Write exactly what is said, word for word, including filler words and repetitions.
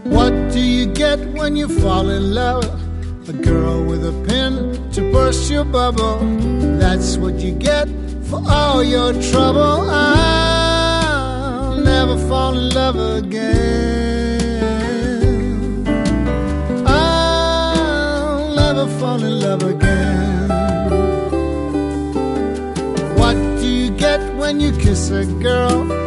What do you get when you fall in love? A girl with a pin to burst your bubble. That's what you get for all your trouble. I'll never fall in love again. I'll never fall in love again. What do you get when you kiss a girl?